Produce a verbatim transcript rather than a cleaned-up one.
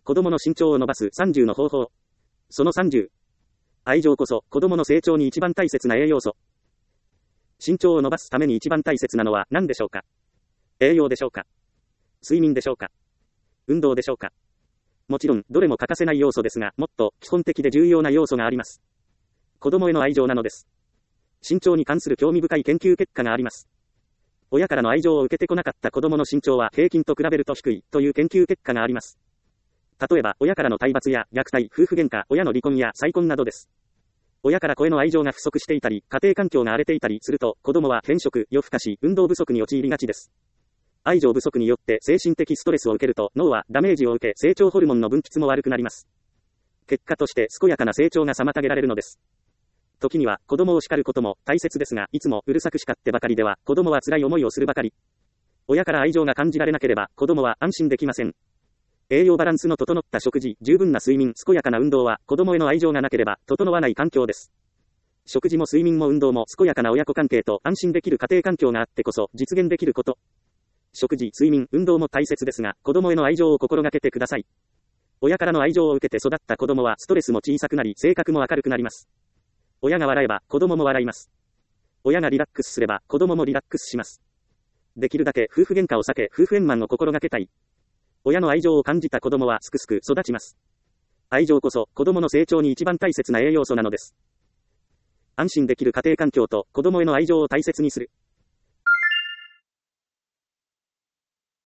子供の身長を伸ばすさんじゅうの方法。そのさんじゅう。愛情こそ子供の成長に一番大切な栄養素。身長を伸ばすために一番大切なのは何でしょうか？栄養でしょうか？睡眠でしょうか？運動でしょうか？もちろん、どれも欠かせない要素ですが、もっと基本的で重要な要素があります。子供への愛情なのです。身長に関する興味深い研究結果があります。親からの愛情を受けてこなかった子供の身長は平均と比べると低いという研究結果があります。例えば、親からの体罰や虐待、夫婦喧嘩、親の離婚や再婚などです。親から子への愛情が不足していたり、家庭環境が荒れていたりすると、子供は偏食、夜更かし、運動不足に陥りがちです。愛情不足によって精神的ストレスを受けると、脳はダメージを受け、成長ホルモンの分泌も悪くなります。結果として健やかな成長が妨げられるのです。時には子供を叱ることも大切ですが、いつもうるさく叱ってばかりでは子供は辛い思いをするばかり。親から愛情が感じられなければ子供は安心できません。栄養バランスの整った食事、十分な睡眠、健やかな運動は子供への愛情がなければ整わない環境です。食事も睡眠も運動も健やかな親子関係と安心できる家庭環境があってこそ実現できること。食事、睡眠、運動も大切ですが、子供への愛情を心がけてください。親からの愛情を受けて育った子供はストレスも小さくなり、性格も明るくなります。親が笑えば子供も笑います。親がリラックスすれば子供もリラックスします。できるだけ夫婦喧嘩を避け、夫婦円満を心がけたい。親の愛情を感じた子供はすくすく育ちます。愛情こそ子供の成長に一番大切な栄養素なのです。安心できる家庭環境と子供への愛情を大切にする。